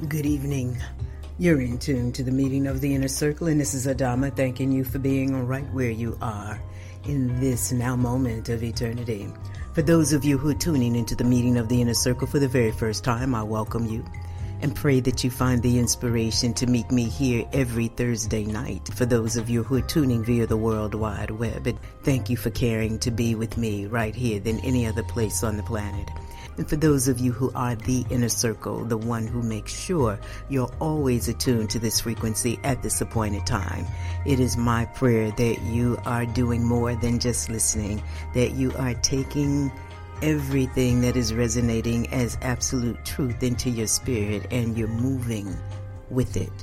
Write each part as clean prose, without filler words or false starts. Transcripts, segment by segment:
Good evening. You're in tune to the meeting of the Inner Circle, and this is Adama thanking you for being right where you are in this now moment of eternity. For those of you who are tuning into the meeting of the Inner Circle for the very first time, I welcome you and pray that you find the inspiration to meet me here every Thursday night. For those of you who are tuning via the World Wide Web, and thank you for caring to be with me right here than any other place on the planet. And for those of you who are the Inner Circle, the one who makes sure you're always attuned to this frequency at this appointed time, it is my prayer that you are doing more than just listening, that you are taking everything that is resonating as absolute truth into your spirit and you're moving with it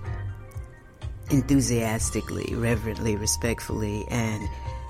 enthusiastically, reverently, respectfully, and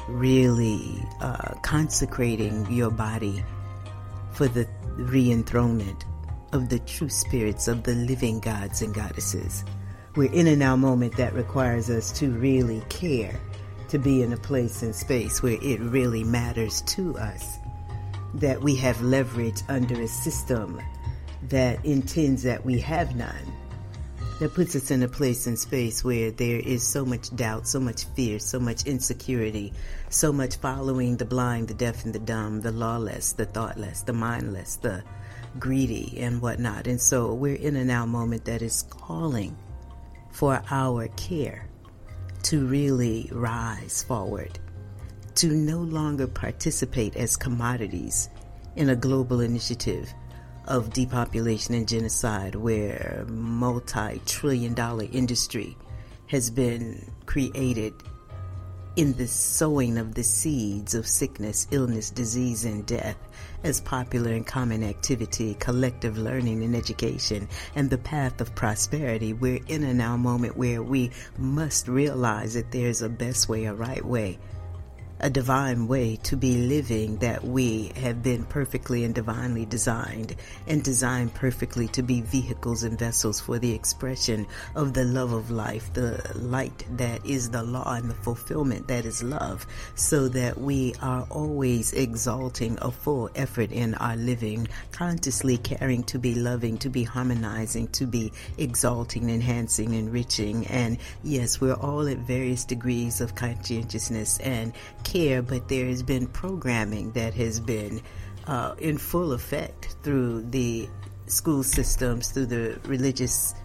really consecrating your body for the re-enthronement of the true spirits of the living gods and goddesses. We're in a now moment that requires us to really care, to be in a place and space where it really matters to us, that we have leverage under a system that intends that we have none, that puts us in a place and space where there is so much doubt, so much fear, so much insecurity, so much following the blind, the deaf, and the dumb, the lawless, the thoughtless, the mindless, the greedy, and whatnot. And so we're in a now moment that is calling for our care to really rise forward, to no longer participate as commodities in a global initiative of depopulation and genocide where multi-trillion-dollar industry has been created in the sowing of the seeds of sickness, illness, disease, and death as popular and common activity, collective learning and education, and the path of prosperity. We're in a now moment where we must realize that there's a best way, a right way, a divine way to be living, that we have been perfectly and divinely designed and designed perfectly to be vehicles and vessels for the expression of the love of life, the light that is the law and the fulfillment that is love, so that we are always exalting a full effort in our living, consciously caring to be loving, to be harmonizing, to be exalting, enhancing, enriching. And yes, we're all at various degrees of conscientiousness and care, but there has been programming that has been in full effect through the school systems, through the religious,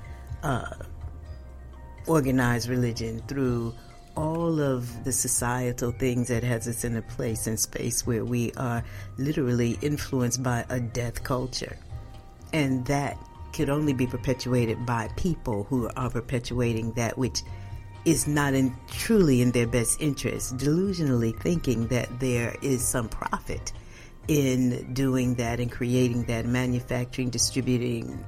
organized religion, through all of the societal things that has us in a place and space where we are literally influenced by a death culture. And that could only be perpetuated by people who are perpetuating that which is not truly in their best interest, delusionally thinking that there is some profit in doing that and creating that, manufacturing, distributing,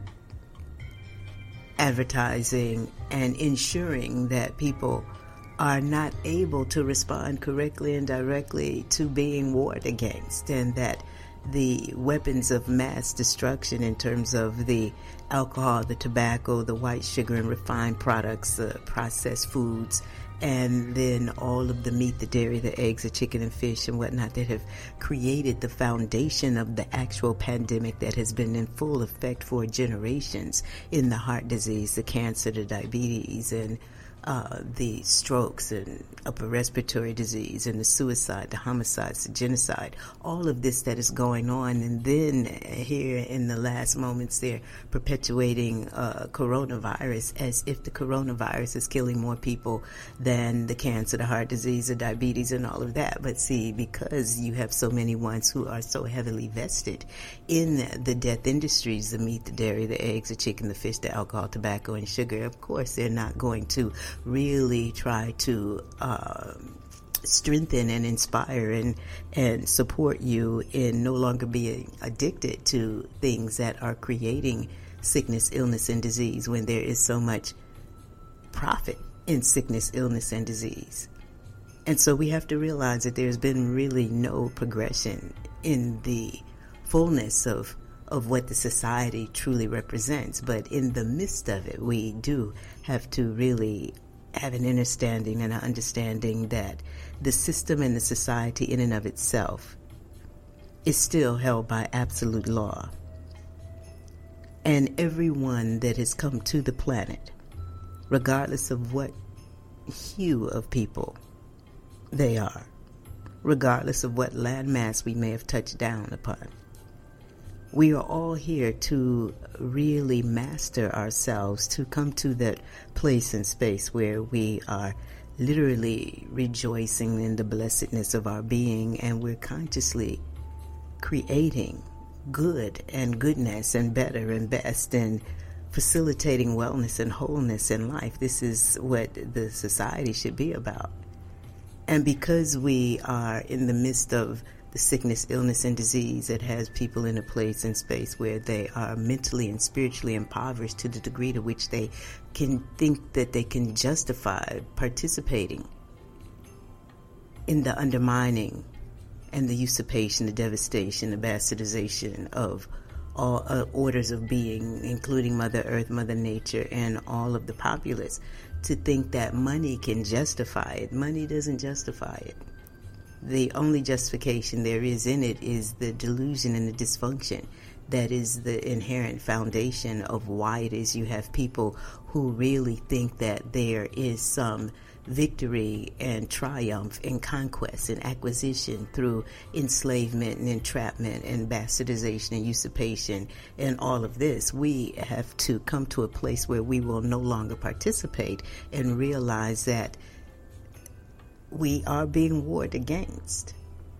advertising, and ensuring that people are not able to respond correctly and directly to being warred against, and that the weapons of mass destruction in terms of the alcohol, the tobacco, the white sugar and refined products, the processed foods, and then all of the meat, the dairy, the eggs, the chicken and fish and whatnot that have created the foundation of the actual pandemic that has been in full effect for generations in the heart disease, the cancer, the diabetes, and the strokes and upper respiratory disease and the suicide, the homicides, the genocide, all of this that is going on. And then here in the last moments, they're perpetuating coronavirus as if the coronavirus is killing more people than the cancer, the heart disease, the diabetes, and all of that. But see, because you have so many ones who are so heavily vested in the death industries, the meat, the dairy, the eggs, the chicken, the fish, the alcohol, tobacco, and sugar, of course, they're not going to really try to strengthen and inspire and support you in no longer being addicted to things that are creating sickness, illness, and disease, when there is so much profit in sickness, illness, and disease. And so we have to realize that there's been really no progression in the fullness of what the society truly represents. But in the midst of it, we do have to really have an understanding that the system and the society in and of itself is still held by absolute law. And everyone that has come to the planet, regardless of what hue of people they are, regardless of what landmass we may have touched down upon, we are all here to really master ourselves, to come to that place and space where we are literally rejoicing in the blessedness of our being, and we're consciously creating good and goodness and better and best and facilitating wellness and wholeness in life. This is what the society should be about. And because we are in the midst of the sickness, illness, and disease that has people in a place and space where they are mentally and spiritually impoverished to the degree to which they can think that they can justify participating in the undermining and the usurpation, the devastation, the bastardization of all orders of being, including Mother Earth, Mother Nature, and all of the populace, to think that money can justify it. Money doesn't justify it. The only justification there is in it is the delusion and the dysfunction that is the inherent foundation of why it is you have people who really think that there is some victory and triumph and conquest and acquisition through enslavement and entrapment and bastardization and usurpation and all of this. We have to come to a place where we will no longer participate and realize that we are being warred against.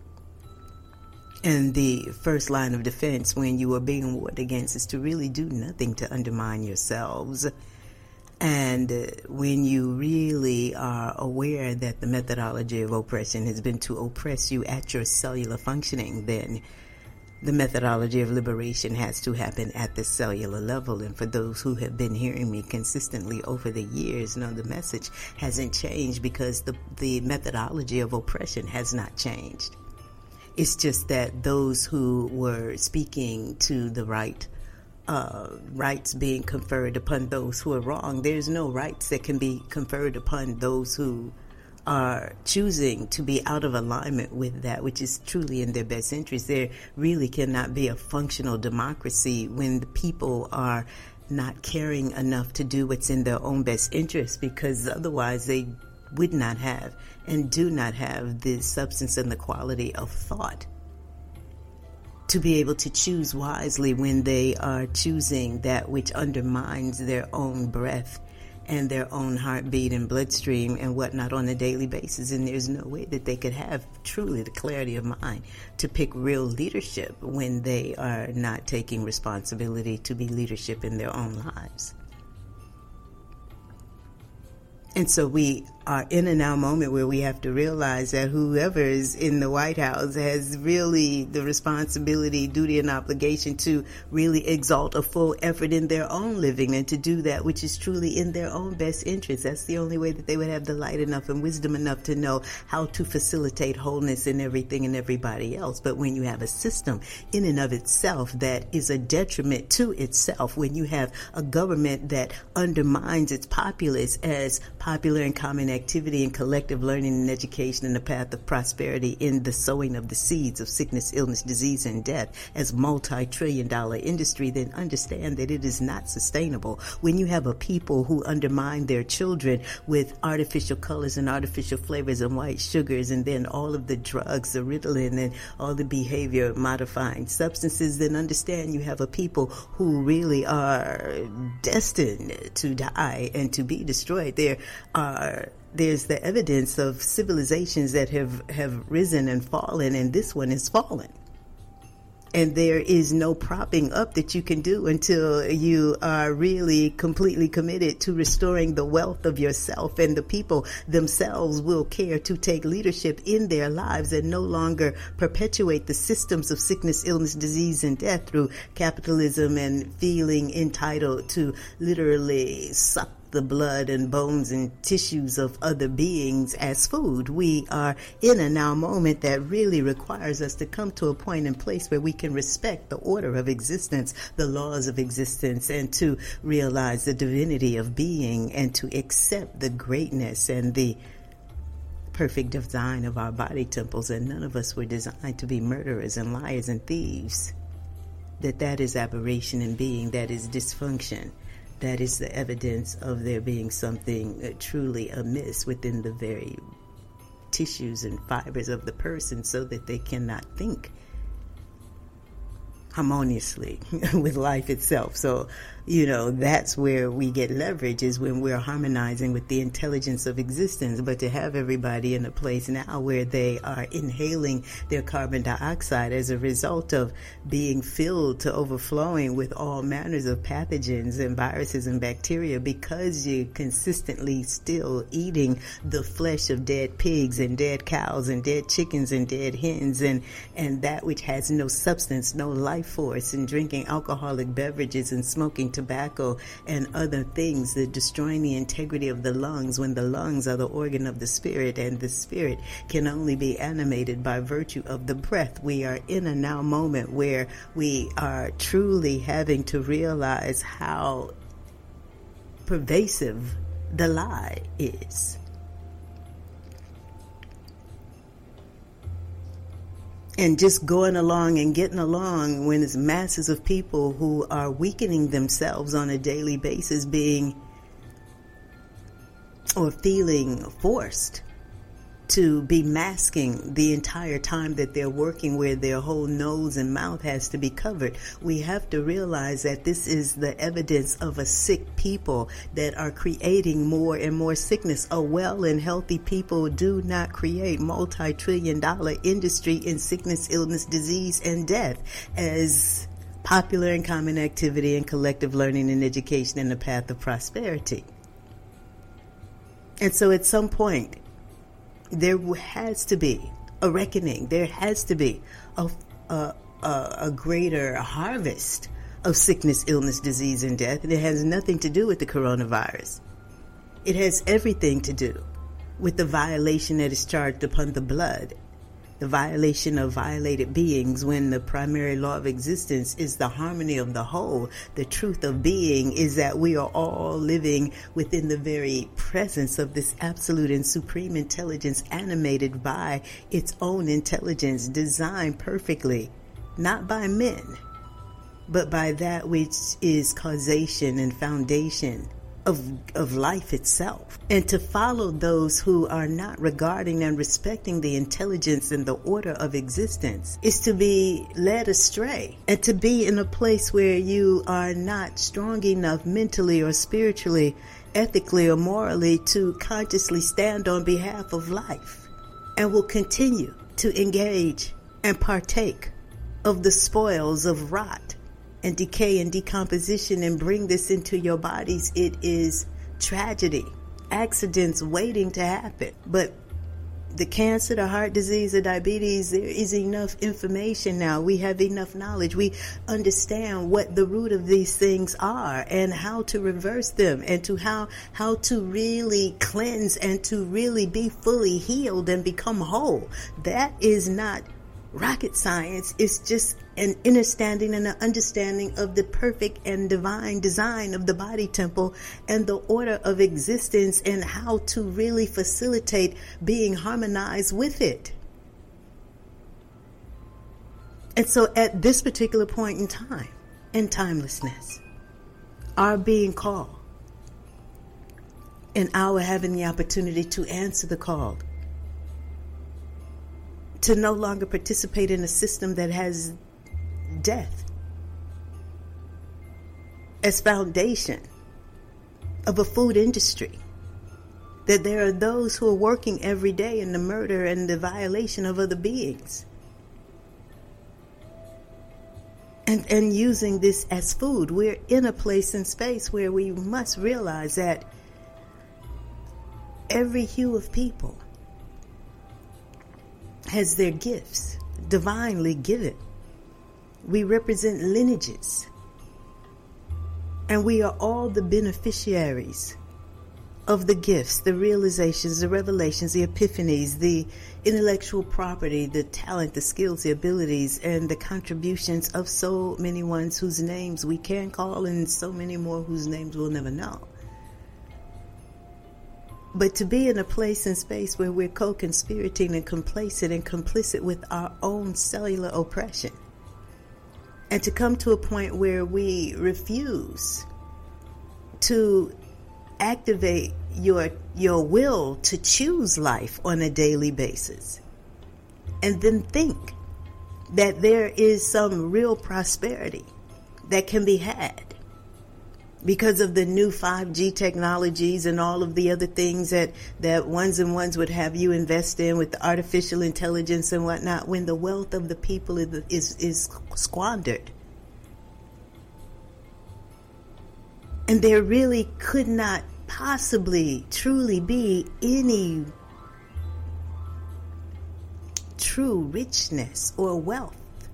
And the first line of defense when you are being warred against is to really do nothing to undermine yourselves. And when you really are aware that the methodology of oppression has been to oppress you at your cellular functioning, then the methodology of liberation has to happen at the cellular level. And for those who have been hearing me consistently over the years, know the message hasn't changed because the methodology of oppression has not changed. It's just that those who were speaking to the rights being conferred upon those who are wrong, there's no rights that can be conferred upon those who are choosing to be out of alignment with that which is truly in their best interest. There really cannot be a functional democracy when the people are not caring enough to do what's in their own best interest, because otherwise they would not have and do not have the substance and the quality of thought to be able to choose wisely when they are choosing that which undermines their own breath and their own heartbeat and bloodstream and whatnot on a daily basis. And there's no way that they could have truly the clarity of mind to pick real leadership when they are not taking responsibility to be leadership in their own lives. And so we are in a now moment where we have to realize that whoever is in the White House has really the responsibility, duty, and obligation to really exalt a full effort in their own living and to do that which is truly in their own best interest. That's the only way that they would have the light enough and wisdom enough to know how to facilitate wholeness in everything and everybody else. But when you have a system in and of itself that is a detriment to itself, when you have a government that undermines its populace as popular and common activity and collective learning and education in the path of prosperity in the sowing of the seeds of sickness, illness, disease, and death as multi-trillion-dollar industry, then understand that it is not sustainable. When you have a people who undermine their children with artificial colors and artificial flavors and white sugars, and then all of the drugs, the Ritalin, and all the behavior modifying substances, then understand you have a people who really are destined to die and to be destroyed. There's the evidence of civilizations that have risen and fallen, and this one has fallen. And there is no propping up that you can do until you are really completely committed to restoring the wealth of yourself, and the people themselves will care to take leadership in their lives and no longer perpetuate the systems of sickness, illness, disease, and death through capitalism and feeling entitled to literally suck the blood and bones and tissues of other beings as food. We are in a now moment that really requires us to come to a point and place where we can respect the order of existence, the laws of existence, and to realize the divinity of being and to accept the greatness and the perfect design of our body temples. And none of us were designed to be murderers and liars and thieves. that is aberration in being, that is dysfunction. That is the evidence of there being something truly amiss within the very tissues and fibers of the person, so that they cannot think harmoniously with life itself. So, that's where we get leverage, is when we're harmonizing with the intelligence of existence. But to have everybody in a place now where they are inhaling their carbon dioxide as a result of being filled to overflowing with all manners of pathogens and viruses and bacteria, because you're consistently still eating the flesh of dead pigs and dead cows and dead chickens and dead hens and that which has no substance, no life force, and drinking alcoholic beverages and smoking tobacco and other things that destroying the integrity of the lungs, when the lungs are the organ of the spirit, and the spirit can only be animated by virtue of the breath. We are in a now moment where we are truly having to realize how pervasive the lie is. And just going along and getting along when it's masses of people who are weakening themselves on a daily basis, being or feeling forced to be masking the entire time that they're working, where their whole nose and mouth has to be covered. We have to realize that this is the evidence of a sick people that are creating more and more sickness. A well and healthy people do not create multi-trillion-dollar industry in sickness, illness, disease, and death as popular and common activity and collective learning and education in the path of prosperity. And so at some point, there has to be a reckoning. There has to be a greater harvest of sickness, illness, disease, and death. And it has nothing to do with the coronavirus. It has everything to do with the violation that is charged upon the blood, the violation of violated beings, when the primary law of existence is the harmony of the whole. The truth of being is that we are all living within the very presence of this absolute and supreme intelligence, animated by its own intelligence, designed perfectly, not by men, but by that which is causation and foundation of life itself. And to follow those who are not regarding and respecting the intelligence and the order of existence is to be led astray, and to be in a place where you are not strong enough mentally or spiritually, ethically or morally to consciously stand on behalf of life, and will continue to engage and partake of the spoils of rot and decay and decomposition, and bring this into your bodies. It is tragedy, accidents waiting to happen. But the cancer, the heart disease, the diabetes, there is enough information now. We have enough knowledge. We understand what the root of these things are and how to reverse them, and to how to really cleanse and to really be fully healed and become whole. That is not rocket science. It's just an understanding and an understanding of the perfect and divine design of the body temple and the order of existence, and how to really facilitate being harmonized with it. And so at this particular point in time, in timelessness, our being called and our having the opportunity to answer the call, to no longer participate in a system that has death as foundation of a food industry, that there are those who are working every day in the murder and the violation of other beings, and using this as food. We're in a place and space where we must realize that every hue of people has their gifts divinely given. We represent lineages, and we are all the beneficiaries of the gifts, the realizations, the revelations, the epiphanies, the intellectual property, the talent, the skills, the abilities, and the contributions of so many ones whose names we can call, and so many more whose names we'll never know. But to be in a place and space where we're co-conspirating and complacent and complicit with our own cellular oppression, And to come to a point where we refuse to activate your will to choose life on a daily basis, and then think that there is some real prosperity that can be had because of the new 5G technologies and all of the other things that ones and ones would have you invest in with the artificial intelligence and whatnot, when the wealth of the people is squandered. And there really could not possibly truly be any true richness or wealth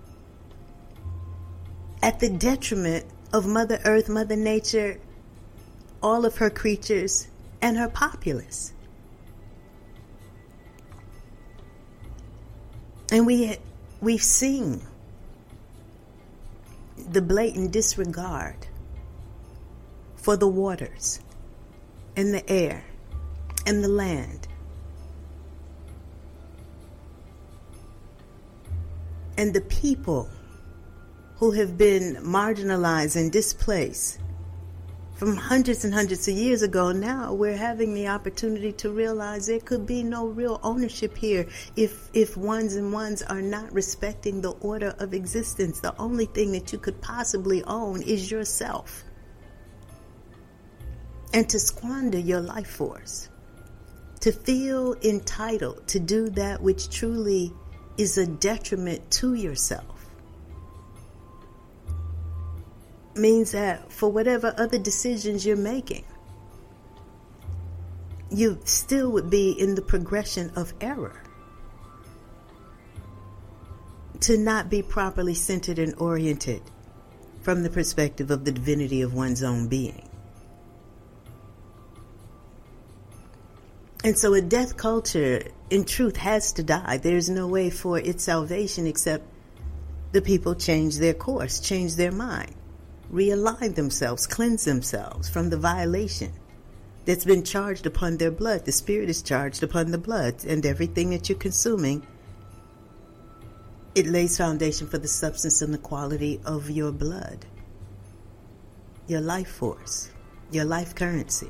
at the detriment of Mother Earth, Mother Nature, all of her creatures, and her populace. And we've seen the blatant disregard for the waters and the air and the land and the people who have been marginalized and displaced from hundreds and hundreds of years ago. Now we're having the opportunity to realize there could be no real ownership here if ones and ones are not respecting the order of existence. The only thing that you could possibly own is yourself. And to squander your life force, to feel entitled to do that which truly is a detriment to yourself, means that for whatever other decisions you're making, you still would be in the progression of error, to not be properly centered and oriented from the perspective of the divinity of one's own being. And so a death culture, in truth, has to die. There's no way for its salvation except the people change their course, change their mind, realign themselves, cleanse themselves from the violation that's been charged upon their blood. The spirit is charged upon the blood, and everything that you're consuming, it lays foundation for the substance and the quality of your blood, your life force, your life currency.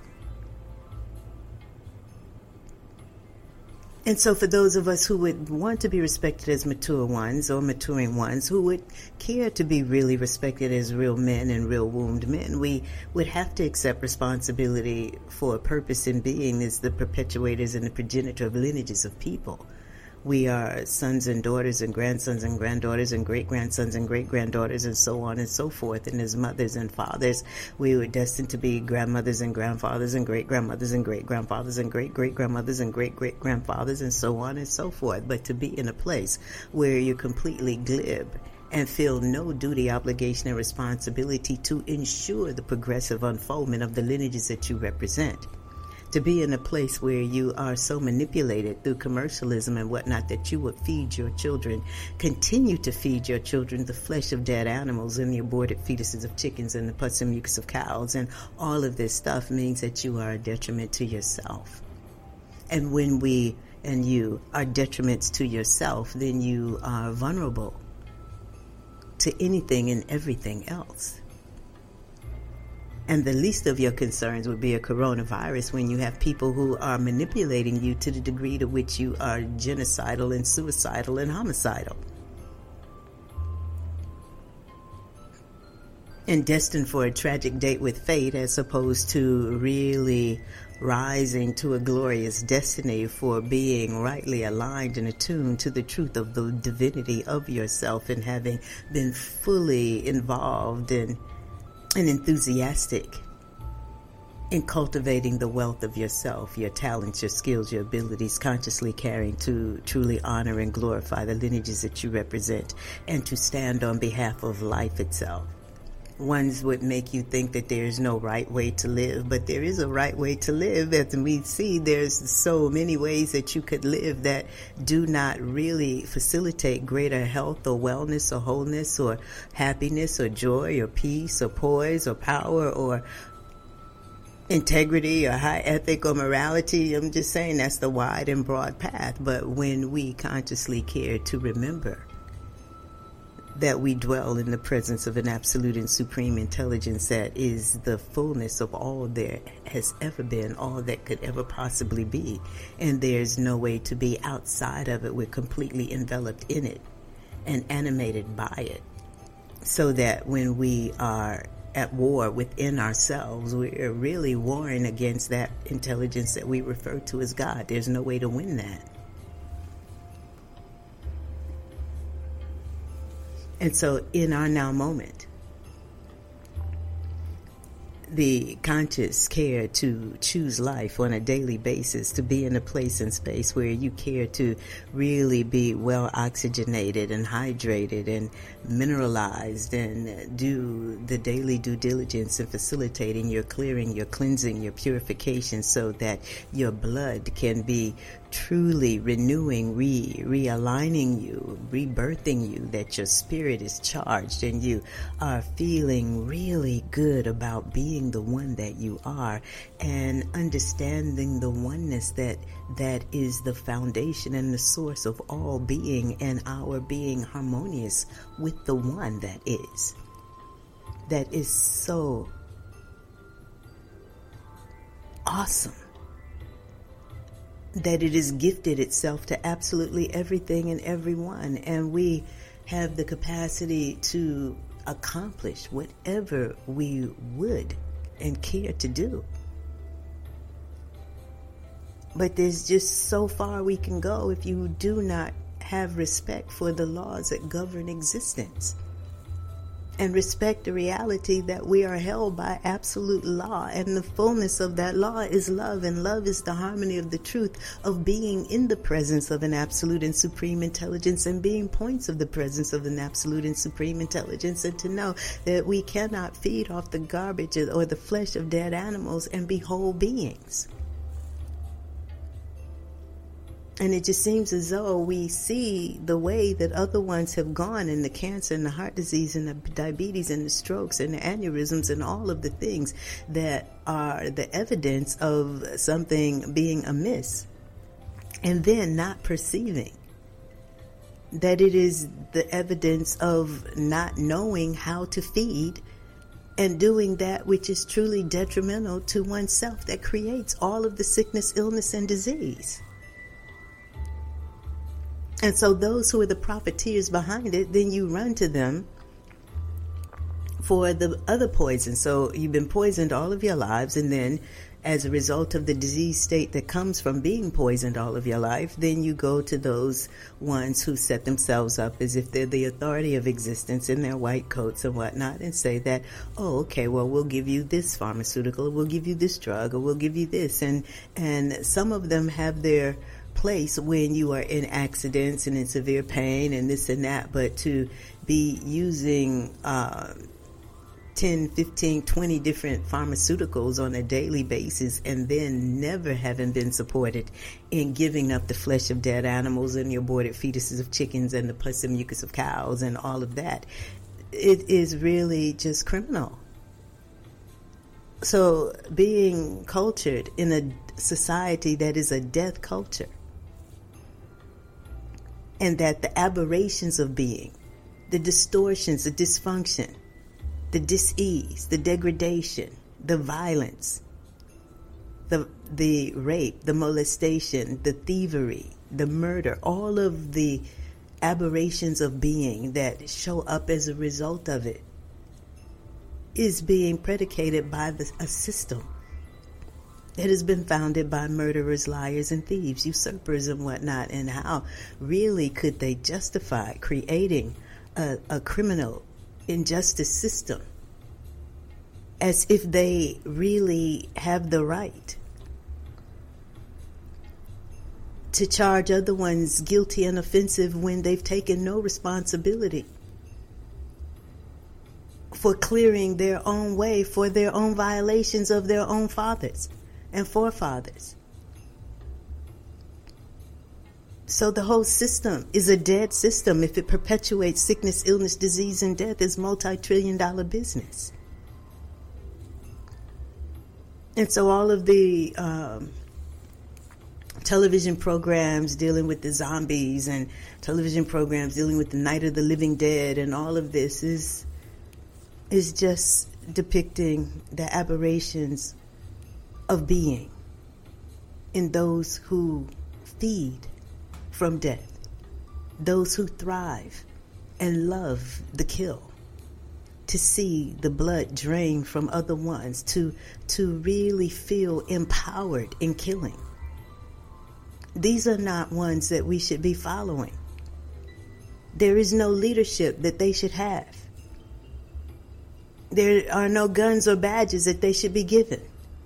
And so for those of us who would want to be respected as mature ones or maturing ones, who would care to be really respected as real men and real wombed men, we would have to accept responsibility for a purpose in being as the perpetuators and the progenitor of lineages of people. We are sons and daughters and grandsons and granddaughters and great-grandsons and great-granddaughters and so on and so forth. And as mothers and fathers, we were destined to be grandmothers and grandfathers and great-grandmothers and great-grandfathers and great-great-grandmothers and great-great-grandfathers and so on and so forth. But to be in a place where you're completely glib and feel no duty, obligation, and responsibility to ensure the progressive unfoldment of the lineages that you represent. To be in a place where you are so manipulated through commercialism and whatnot that you would feed your children, continue to feed your children the flesh of dead animals and the aborted fetuses of chickens and the pus and mucus of cows, and all of this stuff means that you are a detriment to yourself. And when we and you are detriments to yourself, then you are vulnerable to anything and everything else. And the least of your concerns would be a coronavirus when you have people who are manipulating you to the degree to which you are genocidal and suicidal and homicidal. And destined for a tragic date with fate, as opposed to really rising to a glorious destiny for being rightly aligned and attuned to the truth of the divinity of yourself, and having been fully involved in and enthusiastic in cultivating the wealth of yourself, your talents, your skills, your abilities, consciously caring to truly honor and glorify the lineages that you represent, and to stand on behalf of life itself. Ones would make you think that there is no right way to live, but there is a right way to live. As we see, there's so many ways that you could live that do not really facilitate greater health or wellness or wholeness or happiness or joy or peace or poise or power or integrity or high ethic or morality. I'm just saying that's the wide and broad path. But when we consciously care to remember that we dwell in the presence of an absolute and supreme intelligence that is the fullness of all there has ever been, all that could ever possibly be. And there's no way to be outside of it. We're completely enveloped in it and animated by it. So that when we are at war within ourselves, we're really warring against that intelligence that we refer to as God. There's no way to win that. And so in our now moment, the conscious care to choose life on a daily basis, to be in a place and space where you care to really be well oxygenated and hydrated and mineralized, and do the daily due diligence in facilitating your clearing, your cleansing, your purification, so that your blood can be truly renewing, realigning you, rebirthing you, that your spirit is charged and you are feeling really good about being the one that you are, and understanding the oneness that is the foundation and the source of all being, and our being harmonious with the one that is. That is so awesome. That it is gifted itself to absolutely everything and everyone, and we have the capacity to accomplish whatever we would and care to do. But there's just so far we can go if you do not have respect for the laws that govern existence, and respect the reality that we are held by absolute law, and the fullness of that law is love, and love is the harmony of the truth of being in the presence of an absolute and supreme intelligence, and being points of the presence of an absolute and supreme intelligence, and to know that we cannot feed off the garbage or the flesh of dead animals and be whole beings. And it just seems as though we see the way that other ones have gone, in the cancer and the heart disease and the diabetes and the strokes and the aneurysms and all of the things that are the evidence of something being amiss, and then not perceiving that it is the evidence of not knowing how to feed and doing that which is truly detrimental to oneself, that creates all of the sickness, illness, and disease. And so those who are the profiteers behind it, then you run to them for the other poison. So you've been poisoned all of your lives, and then as a result of the disease state that comes from being poisoned all of your life, then you go to those ones who set themselves up as if they're the authority of existence in their white coats and whatnot, and say that, oh, okay, well, we'll give you this pharmaceutical, or we'll give you this drug, or we'll give you this. And some of them have their place when you are in accidents and in severe pain and this and that, but to be using 10, 15, 20 different pharmaceuticals on a daily basis, and then never having been supported in giving up the flesh of dead animals and the aborted fetuses of chickens and the pus and mucus of cows and all of that, it is really just criminal. So being cultured in a society that is a death culture, and that the aberrations of being, the distortions, the dysfunction, the dis-ease, the degradation, the violence, the rape, the molestation, the thievery, the murder, all of the aberrations of being that show up as a result of it is being predicated by a system that has been founded by murderers, liars, and thieves, usurpers, and whatnot. And how really could they justify creating a criminal injustice system as if they really have the right to charge other ones guilty and offensive when they've taken no responsibility for clearing their own way for their own violations of their own fathers and forefathers. So the whole system is a dead system. If it perpetuates sickness, illness, disease, and death, it's multi-trillion-dollar business. And so all of the television programs dealing with the zombies and television programs dealing with the Night of the Living Dead, and all of this is just depicting the aberrations of being in those who feed from death, those who thrive and love the kill, to see the blood drain from other ones, to really feel empowered in killing. These are not ones that we should be following. There is no leadership that they should have. There are no guns or badges that they should be given.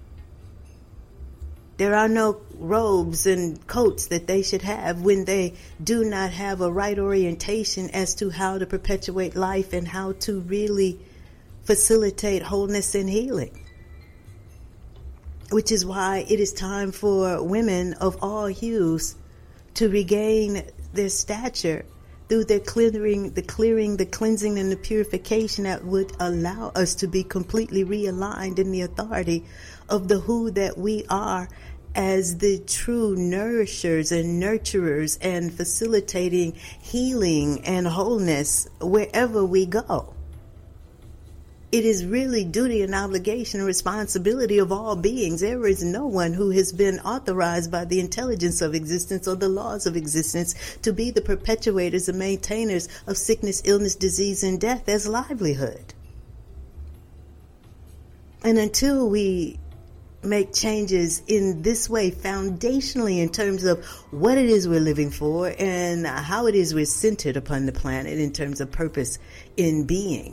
There are no robes and coats that they should have when they do not have a right orientation as to how to perpetuate life and how to really facilitate wholeness and healing. Which is why it is time for women of all hues to regain their stature through their clearing, the cleansing, and the purification that would allow us to be completely realigned in the authority of the who that we are as the true nourishers and nurturers and facilitating healing and wholeness wherever we go. It is really duty and obligation and responsibility of all beings. There is no one who has been authorized by the intelligence of existence or the laws of existence to be the perpetuators and maintainers of sickness, illness, disease, and death as livelihood. And until we make changes in this way foundationally in terms of what it is we're living for and how it is we're centered upon the planet in terms of purpose in being,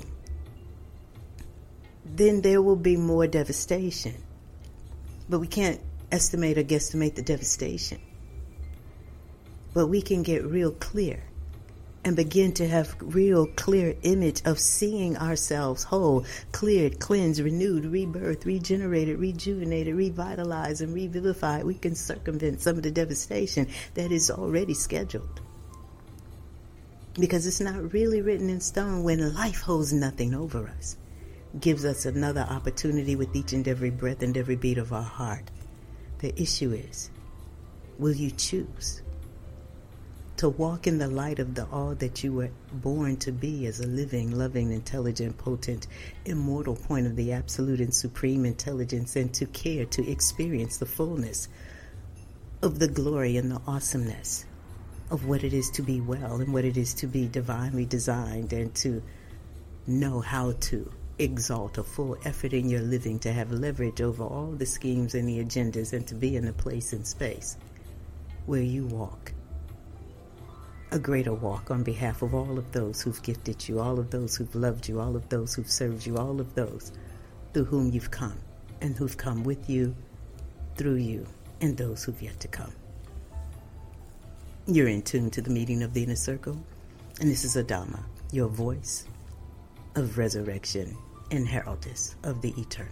then there will be more devastation. But we can't estimate or guesstimate the devastation. But we can get real clear and begin to have real clear image of seeing ourselves whole, cleared, cleansed, renewed, rebirthed, regenerated, rejuvenated, revitalized, and revivified. We can circumvent some of the devastation that is already scheduled. Because it's not really written in stone when life holds nothing over us. Gives us another opportunity with each and every breath and every beat of our heart. The issue is, will you choose to walk in the light of the all that you were born to be as a living, loving, intelligent, potent, immortal point of the absolute and supreme intelligence, and to care to experience the fullness of the glory and the awesomeness of what it is to be well and what it is to be divinely designed, and to know how to exalt a full effort in your living, to have leverage over all the schemes and the agendas, and to be in a place and space where you walk a greater walk on behalf of all of those who've gifted you, all of those who've loved you, all of those who've served you, all of those through whom you've come and who've come with you, through you, and those who've yet to come. You're in tune to the meeting of the Inner Circle, and this is Adama, your voice of resurrection and heraldess of the eternal.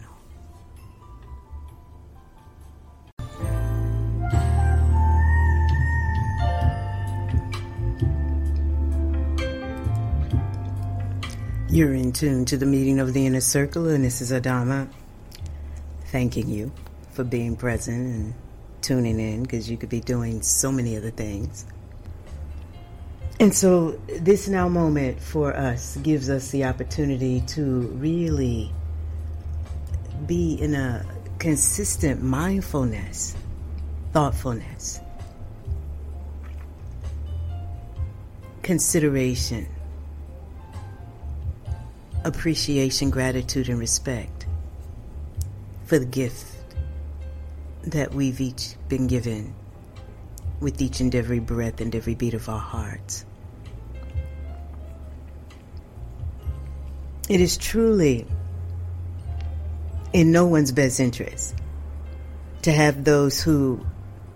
You're in tune to the meeting of the Inner Circle, and this is Adama thanking you for being present and tuning in, because you could be doing so many other things. And so this now moment for us gives us the opportunity to really be in a consistent mindfulness, thoughtfulness, consideration, appreciation, gratitude, and respect for the gift that we've each been given with each and every breath and every beat of our hearts. It is truly in no one's best interest to have those who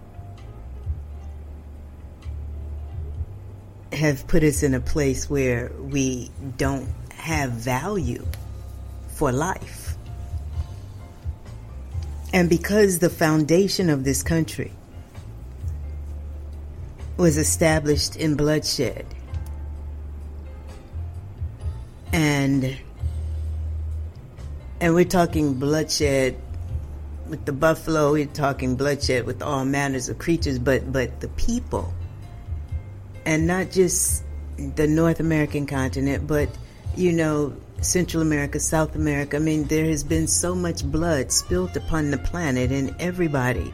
have put us in a place where we don't have value for life. And because the foundation of this country was established in bloodshed, and we're talking bloodshed with the buffalo, we're talking bloodshed with all manners of creatures, but the people, and not just the North American continent, but, Central America, South America. I mean, there has been so much blood spilt upon the planet, and everybody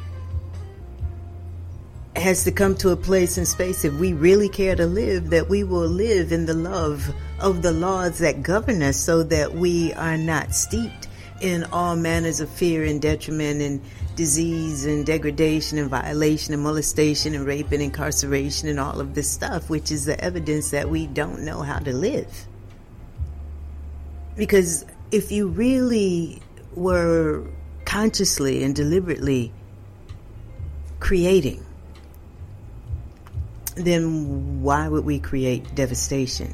has to come to a place in space, if we really care to live, that we will live in the love of the laws that govern us, so that we are not steeped in all manners of fear and detriment and disease and degradation and violation and molestation and rape and incarceration and all of this stuff, which is the evidence that we don't know how to live. Because if you really were consciously and deliberately creating, then why would we create devastation?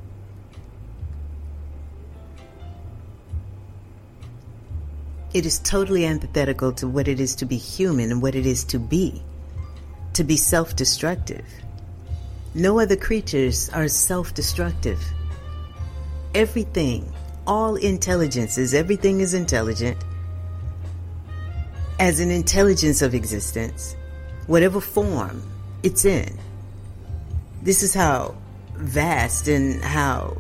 It is totally antithetical to what it is to be human and what it is to be self-destructive. No other creatures are self-destructive. Everything, all intelligences, everything is intelligent as an intelligence of existence, whatever form it's in. This is how vast and how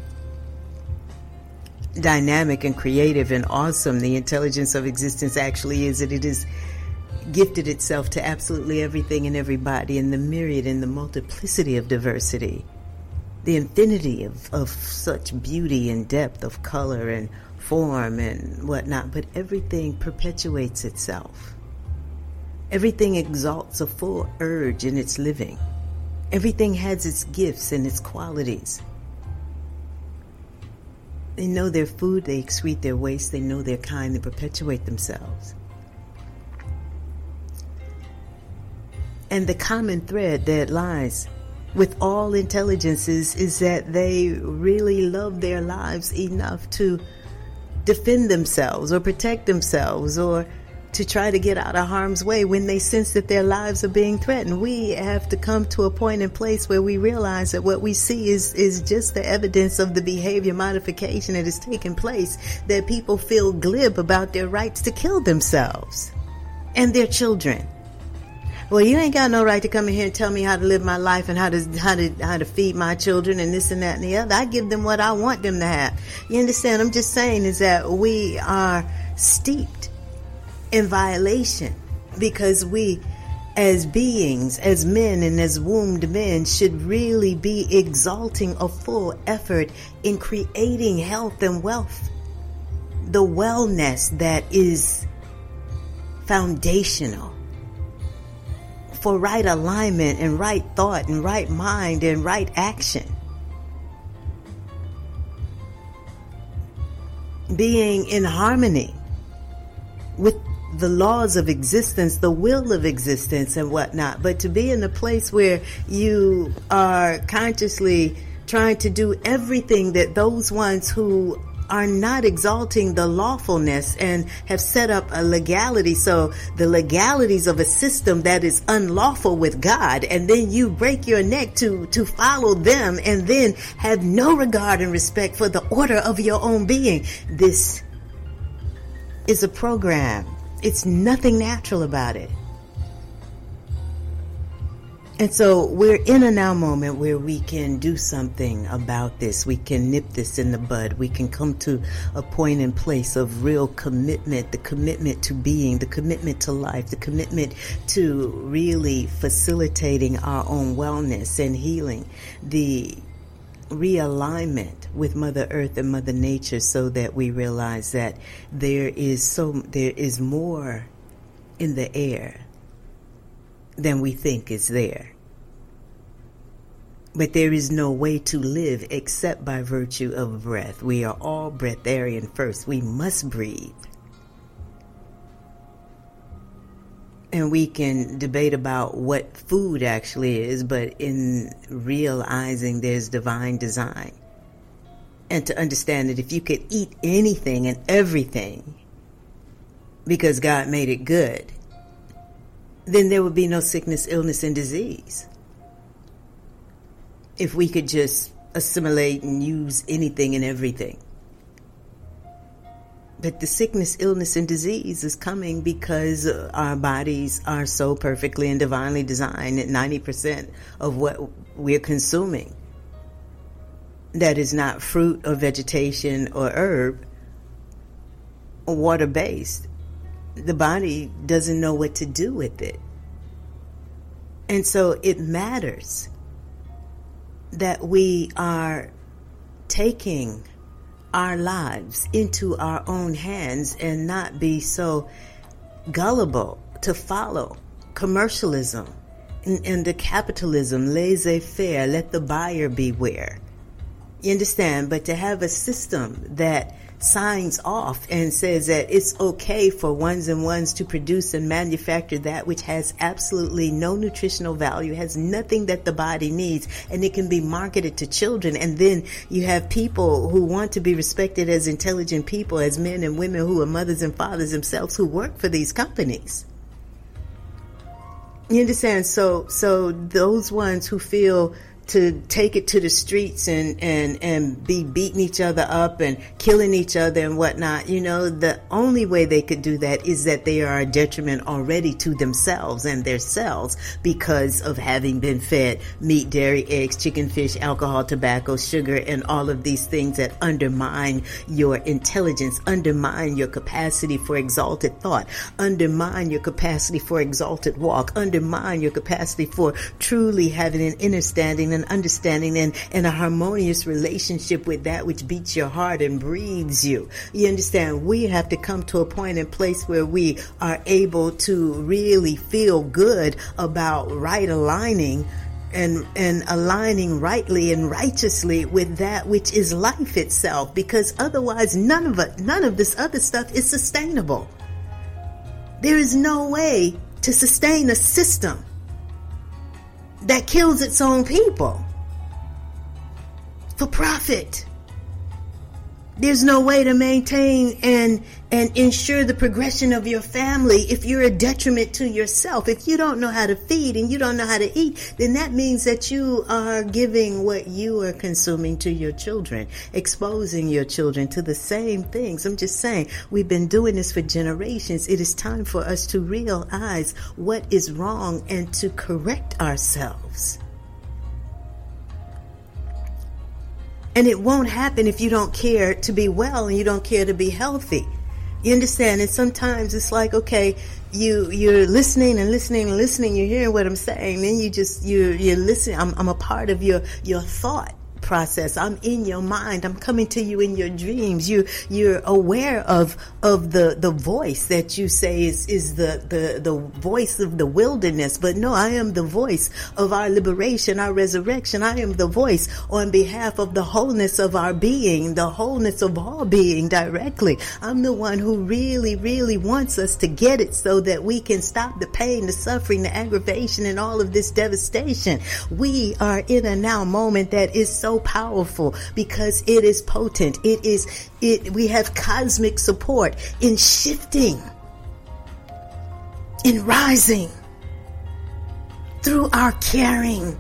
dynamic and creative and awesome the intelligence of existence actually is, that it has gifted itself to absolutely everything and everybody, in the myriad and the multiplicity of diversity, the infinity of such beauty and depth of color and form and whatnot. But everything perpetuates itself. Everything exalts a full urge in its living. Everything has its gifts and its qualities. They know their food, they excrete their waste, they know their kind, they perpetuate themselves. And the common thread that lies with all intelligences is that they really love their lives enough to defend themselves or protect themselves, or to try to get out of harm's way when they sense that their lives are being threatened. We have to come to a point in place where we realize that what we see is just the evidence of the behavior modification that is taking place, that people feel glib about their rights to kill themselves and their children. Well, you ain't got no right to come in here and tell me how to live my life and how to feed my children and this and that and the other. I give them what I want them to have. You understand? I'm just saying is that we are steeped in violation, because we as beings, as men and as wombed men, should really be exalting a full effort in creating health and wealth, the wellness that is foundational for right alignment and right thought and right mind and right action. Being in harmony with the laws of existence, the will of existence and whatnot. But to be in a place where you are consciously trying to do everything that those ones who are not exalting the lawfulness and have set up a legality, so the legalities of a system that is unlawful with God, and then you break your neck to follow them, and then have no regard and respect for the order of your own being. This is a program. It's nothing natural about it. And so we're in a now moment where we can do something about this. We can nip this in the bud. We can come to a point and place of real commitment, the commitment to being, the commitment to life, the commitment to really facilitating our own wellness and healing, the realignment with Mother Earth and Mother Nature, so that we realize that there is more in the air than we think is there. But there is no way to live except by virtue of breath. We are all breatharian first. We must breathe. And we can debate about what food actually is, but in realizing there's divine design, and to understand that if you could eat anything and everything because God made it good, then there would be no sickness, illness, and disease. If we could just assimilate and use anything and everything. But the sickness, illness, and disease is coming because our bodies are so perfectly and divinely designed that 90% of what we're consuming that is not fruit or vegetation or herb or water-based, the body doesn't know what to do with it. And so it matters that we are taking our lives into our own hands and not be so gullible to follow commercialism and the capitalism, laissez-faire, let the buyer beware. You understand? But to have a system that signs off and says that it's okay for ones and ones to produce and manufacture that which has absolutely no nutritional value, has nothing that the body needs, and it can be marketed to children. And then you have people who want to be respected as intelligent people, as men and women who are mothers and fathers themselves, who work for these companies. You understand? So those ones who feel to take it to the streets and be beating each other up and killing each other and whatnot, you know, the only way they could do that is that they are a detriment already to themselves and their cells because of having been fed meat, dairy, eggs, chicken, fish, alcohol, tobacco, sugar, and all of these things that undermine your intelligence, undermine your capacity for exalted thought, undermine your capacity for exalted walk, undermine your capacity for truly having an understanding and a harmonious relationship with that which beats your heart and breathes you. You understand? We have to come to a point and place where we are able to really feel good about right aligning and aligning rightly and righteously with that which is life itself, because otherwise none of this other stuff is sustainable. There is no way to sustain a system that kills its own people for profit. There's no way to maintain and ensure the progression of your family if you're a detriment to yourself. If you don't know how to feed and you don't know how to eat, then that means that you are giving what you are consuming to your children, exposing your children to the same things. I'm just saying, we've been doing this for generations. It is time for us to realize what is wrong and to correct ourselves. And it won't happen if you don't care to be well and you don't care to be healthy. You understand? And sometimes it's like, okay, you're listening and listening and listening. You're hearing what I'm saying. Then you're listening. I'm a part of your thought process. I'm in your mind. I'm coming to you in your dreams. You're aware of the voice that you say is the voice of the wilderness. But no, I am the voice of our liberation, our resurrection. I am the voice on behalf of the wholeness of our being, the wholeness of all being directly. I'm the one who really, really wants us to get it so that we can stop the pain, the suffering, the aggravation, and all of this devastation. We are in a now moment that is so powerful because it is potent. We have cosmic support in shifting, in rising through our caring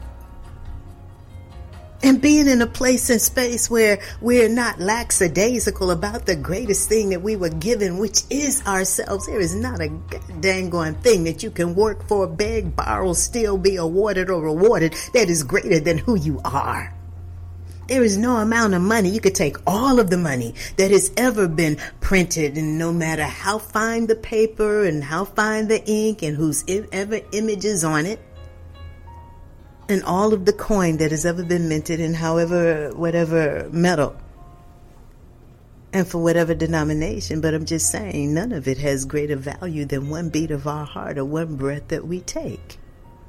and being in a place and space where we're not lackadaisical about the greatest thing that we were given, which is ourselves. There is not a dang on thing that you can work for, beg, borrow, steal, be awarded or rewarded that is greater than who you are. There is no amount of money. You could take all of the money that has ever been printed, and no matter how fine the paper and how fine the ink and whose ever images on it, and all of the coin that has ever been minted in whatever metal and for whatever denomination. But I'm just saying, none of it has greater value than one beat of our heart or one breath that we take.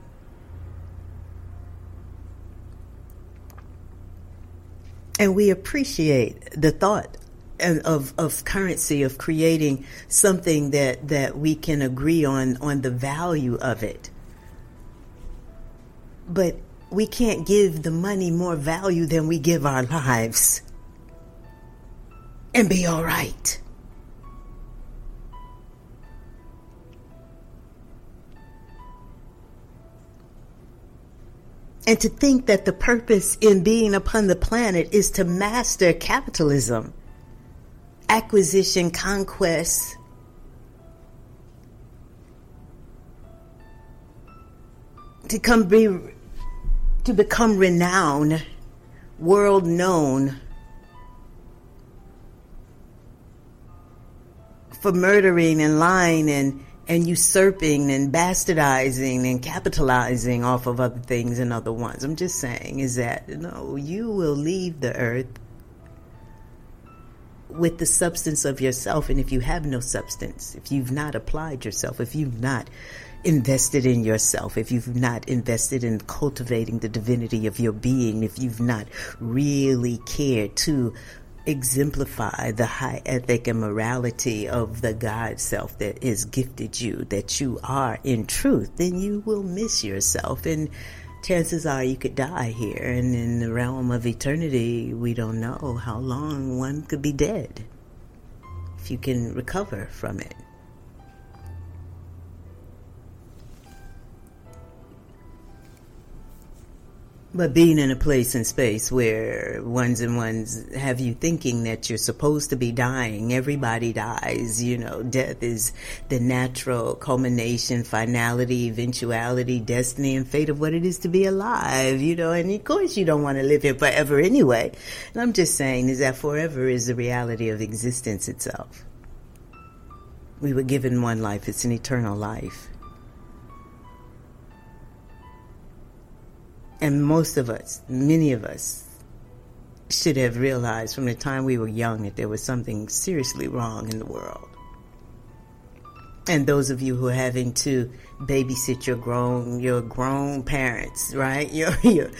And we appreciate the thought of currency, of creating something that we can agree on the value of it. But we can't give the money more value than we give our lives and be all right. And to think that the purpose in being upon the planet is to master capitalism acquisition, conquest, to become renowned, world known for murdering and lying and usurping and bastardizing and capitalizing off of other things and other ones. I'm just saying is that, no, you will leave the earth with the substance of yourself. And if you have no substance, if you've not applied yourself, if you've not invested in yourself, if you've not invested in cultivating the divinity of your being, if you've not really cared to exemplify the high ethic and morality of the God self that is gifted you, that you are in truth, then you will miss yourself. And chances are you could die here. And in the realm of eternity, we don't know how long one could be dead if you can recover from it. But being in a place and space where ones have you thinking that you're supposed to be dying, everybody dies, death is the natural culmination, finality, eventuality, destiny, and fate of what it is to be alive, and of course you don't want to live here forever anyway. And I'm just saying is that forever is the reality of existence itself. We were given one life, it's an eternal life. And most of us, many of us, should have realized from the time we were young that there was something seriously wrong in the world. And those of you who are having to babysit your grown parents, right? To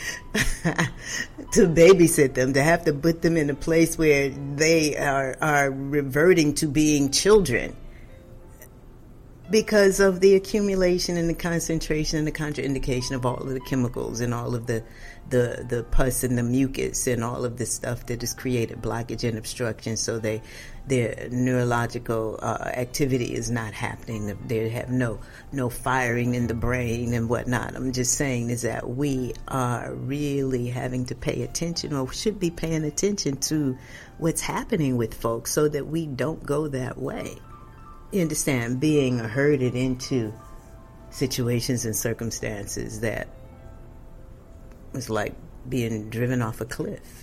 babysit them, to have to put them in a place where they are reverting to being children, because of the accumulation and the concentration and the contraindication of all of the chemicals and all of the pus and the mucus and all of the stuff that has created blockage and obstruction. So their neurological activity is not happening. They have no firing in the brain and whatnot. I'm just saying is that we are really having to pay attention, or should be paying attention to what's happening with folks, so that we don't go that way. You understand, being herded into situations and circumstances that was like being driven off a cliff.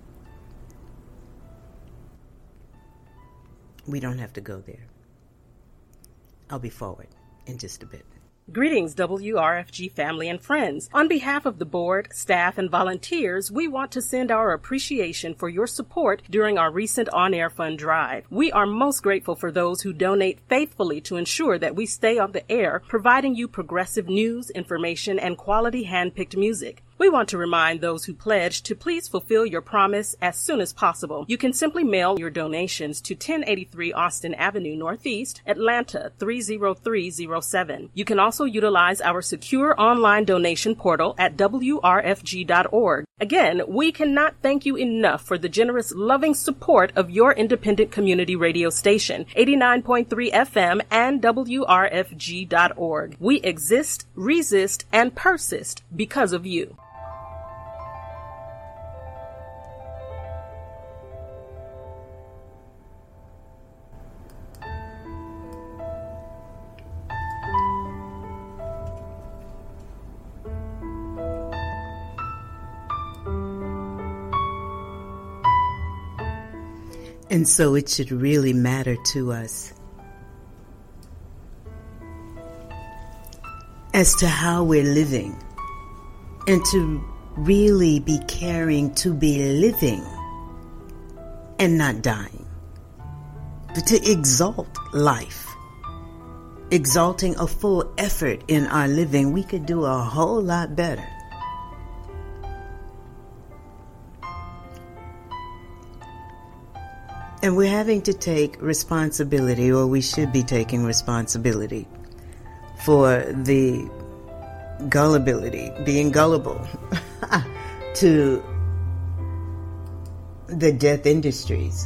We don't have to go there. I'll be forward in just a bit. Greetings, WRFG family and friends. On behalf of the board, staff, and volunteers, we want to send our appreciation for your support during our recent on-air fund drive. We are most grateful for those who donate faithfully to ensure that we stay on the air, providing you progressive news, information, and quality hand-picked music. We want to remind those who pledge to please fulfill your promise as soon as possible. You can simply mail your donations to 1083 Austin Avenue Northeast, Atlanta 30307. You can also utilize our secure online donation portal at WRFG.org. Again, we cannot thank you enough for the generous, loving support of your independent community radio station, 89.3 FM and WRFG.org. We exist, resist, and persist because of you. And so it should really matter to us as to how we're living, and to really be caring to be living and not dying, but to exalt life, exalting a full effort in our living. We could do a whole lot better. And we're having to take responsibility, or we should be taking responsibility, for the gullibility, being gullible to the death industries.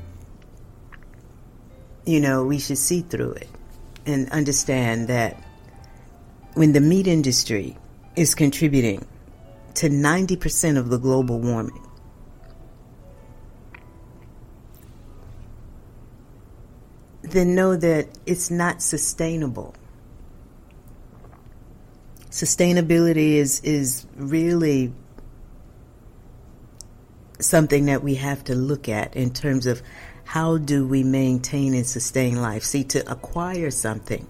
We should see through it and understand that when the meat industry is contributing to 90% of the global warming, then know that it's not sustainable. Sustainability is really something that we have to look at in terms of how do we maintain and sustain life. See, to acquire something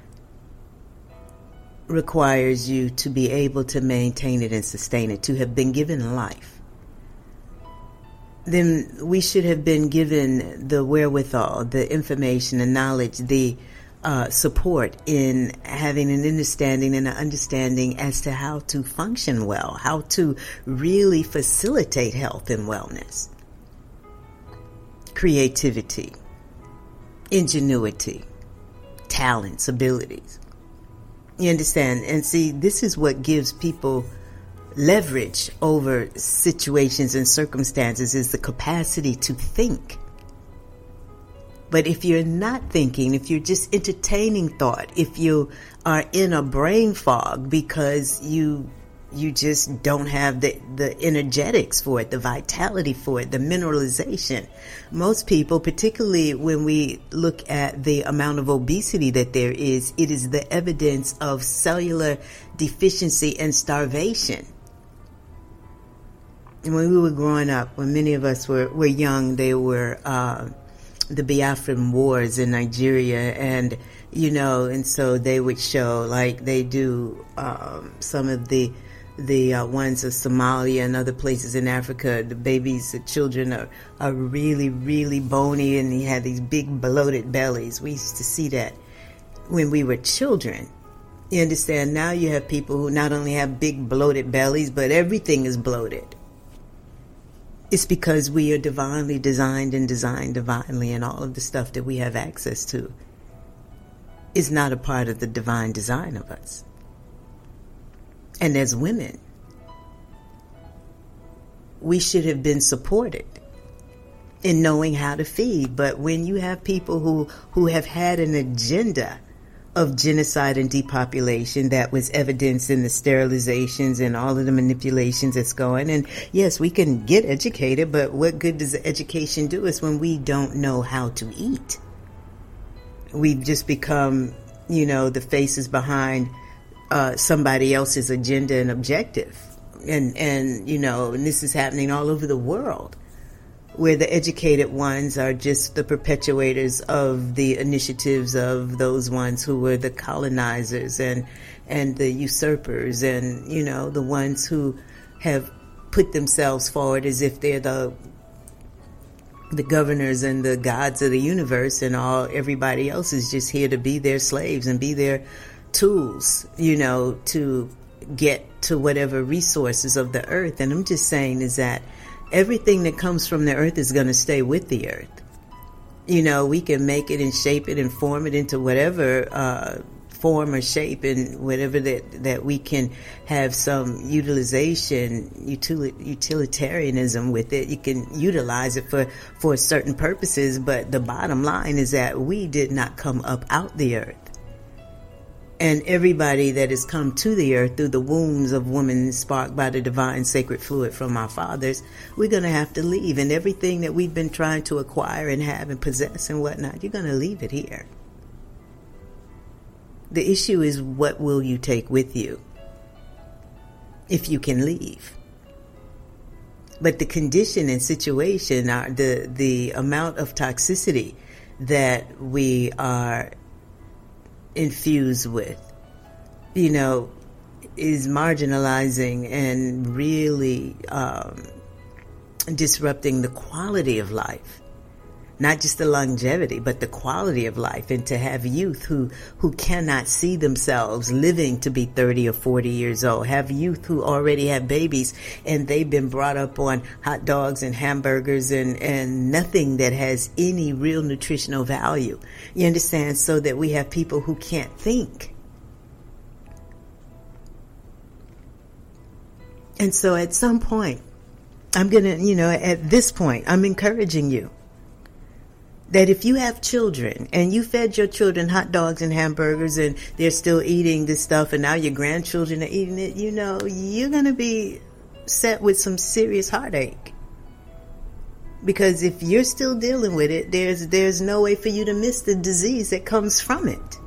requires you to be able to maintain it and sustain it, to have been given life. Then we should have been given the wherewithal, the information, the knowledge, the support in having an understanding and an understanding as to how to function well, how to really facilitate health and wellness, creativity, ingenuity, talents, abilities. You understand? And see, this is what gives people leverage over situations and circumstances, is the capacity to think. But if you're not thinking, if you're just entertaining thought, if you are in a brain fog because you just don't have the energetics for it, the vitality for it, the mineralization. Most people, particularly when we look at the amount of obesity that there is, it is the evidence of cellular deficiency and starvation. And when we were growing up, when many of us were young, there were the Biafran wars in Nigeria, and and so they would show, like they do some of the ones of Somalia and other places in Africa. The babies, the children are really, really bony, and they had these big bloated bellies. We used to see that when we were children. You understand? Now you have people who not only have big bloated bellies, but everything is bloated. It's because we are divinely designed and designed divinely, and all of the stuff that we have access to is not a part of the divine design of us. And as women, we should have been supported in knowing how to feed. But when you have people who have had an agenda of genocide and depopulation that was evidenced in the sterilizations and all of the manipulations that's going. And yes, we can get educated, but what good does the education do us when we don't know how to eat? We've just become, the faces behind somebody else's agenda and objective. And this is happening all over the world, where the educated ones are just the perpetuators of the initiatives of those ones who were the colonizers and the usurpers, and, the ones who have put themselves forward as if they're the governors and the gods of the universe, and everybody else is just here to be their slaves and be their tools, to get to whatever resources of the earth. And I'm just saying is that everything that comes from the earth is going to stay with the earth. We can make it and shape it and form it into whatever form or shape, and whatever that we can have some utilitarianism with it. You can utilize it for certain purposes, but the bottom line is that we did not come up out the earth. And everybody that has come to the earth through the wombs of women sparked by the divine sacred fluid from our fathers, we're going to have to leave. And everything that we've been trying to acquire and have and possess and whatnot, you're going to leave it here. The issue is, what will you take with you if you can leave? But the condition and situation, are the amount of toxicity that we are infused with, is marginalizing and really disrupting the quality of life. Not just the longevity, but the quality of life. And to have youth who cannot see themselves living to be 30 or 40 years old, have youth who already have babies and they've been brought up on hot dogs and hamburgers and nothing that has any real nutritional value. You understand? So that we have people who can't think. And so at some point, I'm going to, at this point, I'm encouraging you that if you have children and you fed your children hot dogs and hamburgers and they're still eating this stuff, and now your grandchildren are eating it, you're going to be set with some serious heartache. Because if you're still dealing with it, there's no way for you to miss the disease that comes from it.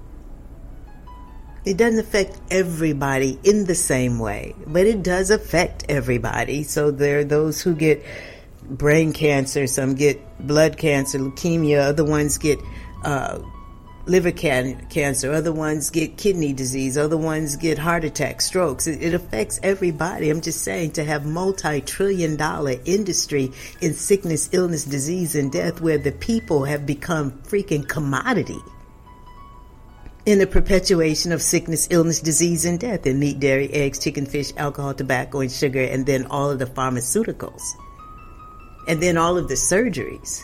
It doesn't affect everybody in the same way, but it does affect everybody. So there are those who get brain cancer, some get blood cancer, leukemia, other ones get liver cancer, other ones get kidney disease, other ones get heart attacks, strokes. It affects everybody. I'm just saying, to have multi-trillion-dollar industry in sickness, illness, disease, and death, where the people have become freaking commodity in the perpetuation of sickness, illness, disease, and death in meat, dairy, eggs, chicken, fish, alcohol, tobacco, and sugar, and then all of the pharmaceuticals, and then all of the surgeries,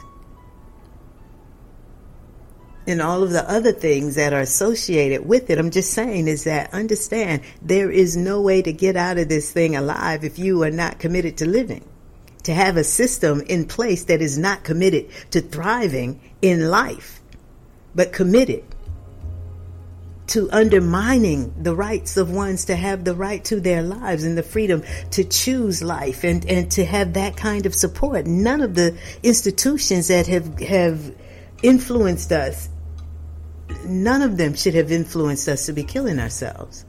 and all of the other things that are associated with it. I'm just saying is that, understand, there is no way to get out of this thing alive if you are not committed to living. To have a system in place that is not committed to thriving in life, but committed to undermining the rights of ones to have the right to their lives and the freedom to choose life and to have that kind of support. None of the institutions that have influenced us, none of them should have influenced us to be killing ourselves.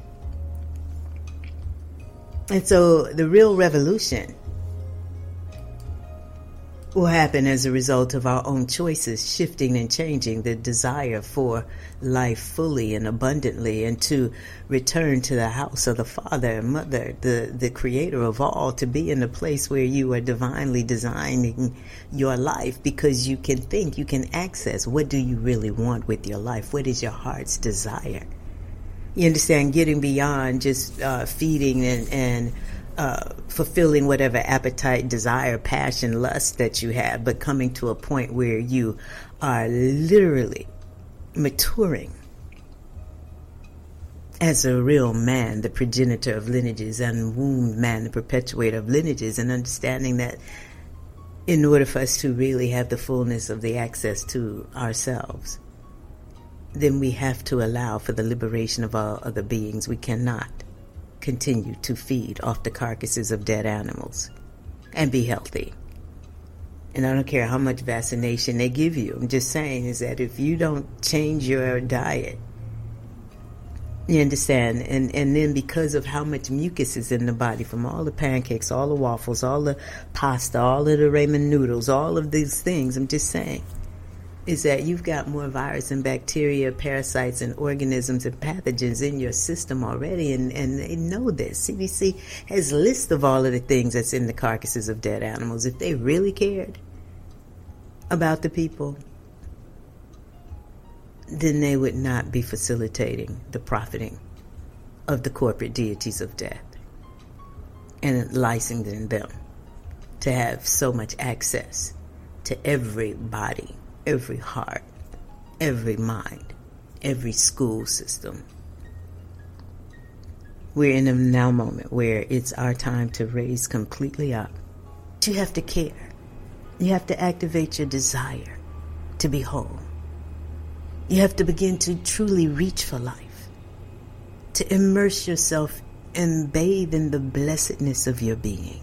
And so the real revolution will happen as a result of our own choices shifting and changing the desire for life fully and abundantly, and to return to the house of the Father and Mother, the creator of all, to be in a place where you are divinely designing your life, because you can think, you can access, what do you really want with your life? What is your heart's desire? You understand, getting beyond just feeding and fulfilling whatever appetite, desire, passion, lust that you have, but coming to a point where you are literally maturing as a real man, the progenitor of lineages, and wombed man, the perpetuator of lineages, and understanding that in order for us to really have the fullness of the access to ourselves, then we have to allow for the liberation of all other beings. We cannot continue to feed off the carcasses of dead animals and be healthy. And I don't care how much vaccination they give you. I'm just saying is that if you don't change your diet, you understand, and then because of how much mucus is in the body from all the pancakes, all the waffles, all the pasta, all of the ramen noodles, all of these things, I'm just saying, is that you've got more virus and bacteria, parasites and organisms and pathogens in your system already, and they know this. CDC has a list of all of the things that's in the carcasses of dead animals. If they really cared about the people, then they would not be facilitating the profiting of the corporate deities of death and licensing them to have so much access to every body, every heart, every mind, every school system. We're in a now moment where it's our time to raise completely up. You have to care. You have to activate your desire to be whole. You have to begin to truly reach for life, to immerse yourself and bathe in the blessedness of your being,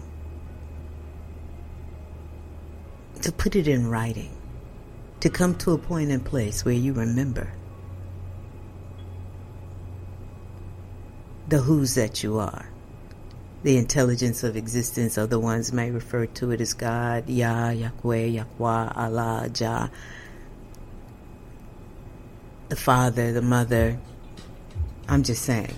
to put it in writing, to come to a point and place where you remember the who's that you are, the intelligence of existence. Other ones may refer to it as God, Yah, Yahweh, Yahweh, Allah, Jah, the Father, the Mother. I'm just saying,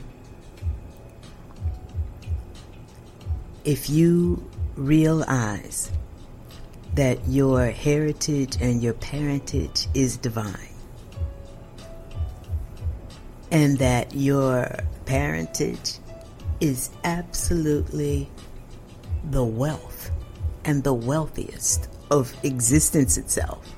if you realize that your heritage and your parentage is divine, and that your parentage is absolutely the wealth and the wealthiest of existence itself,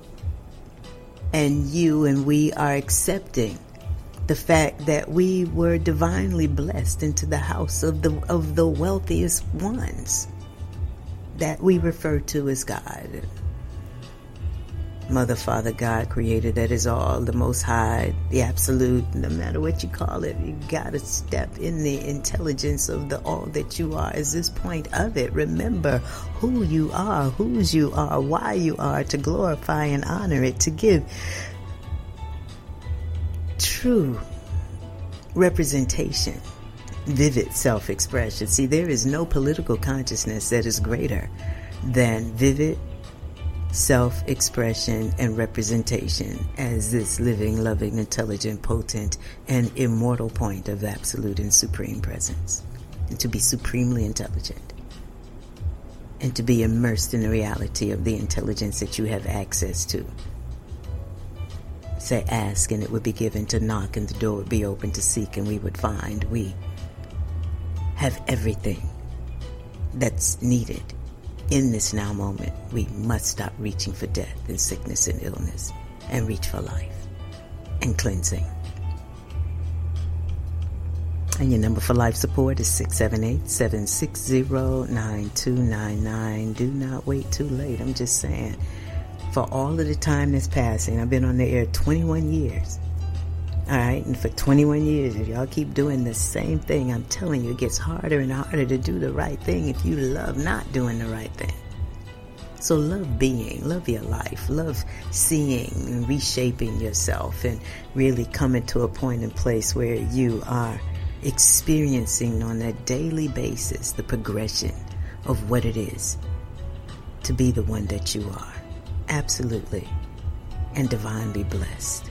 and you and we are accepting the fact that we were divinely blessed into the house of the wealthiest ones that we refer to as God. Mother, Father, God, Creator, that is all, the Most High, the Absolute, no matter what you call it, you gotta step in the intelligence of the all that you are is this point of it. Remember who you are, whose you are, why you are, to glorify and honor it, to give true representation, vivid self-expression. See, there is no political consciousness that is greater than vivid self-expression and representation as this living, loving, intelligent, potent, and immortal point of absolute and supreme presence. And to be supremely intelligent. And to be immersed in the reality of the intelligence that you have access to. Say, ask and it would be given, to knock and the door would be open, to seek and we would find. We have everything that's needed. In this now moment, we must stop reaching for death and sickness and illness and reach for life and cleansing. And your number for life support is 678-760-9299. Do not wait too late. I'm just saying, for all of the time that's passing, I've been on the air 21 years. All right, and for 21 years, if y'all keep doing the same thing, I'm telling you, it gets harder and harder to do the right thing if you love not doing the right thing. So love being, love your life, love seeing and reshaping yourself and really coming to a point and place where you are experiencing on a daily basis the progression of what it is to be the one that you are. Absolutely. And divinely blessed.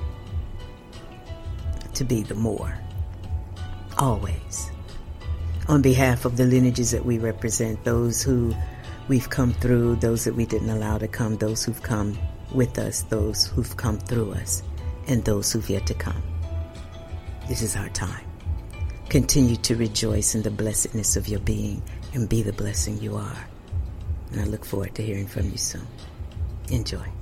To be the more. Always. On behalf of the lineages that we represent, those who we've come through, those that we didn't allow to come, those who've come with us, those who've come through us, and those who've yet to come. This is our time. Continue to rejoice in the blessedness of your being and be the blessing you are. And I look forward to hearing from you soon. Enjoy.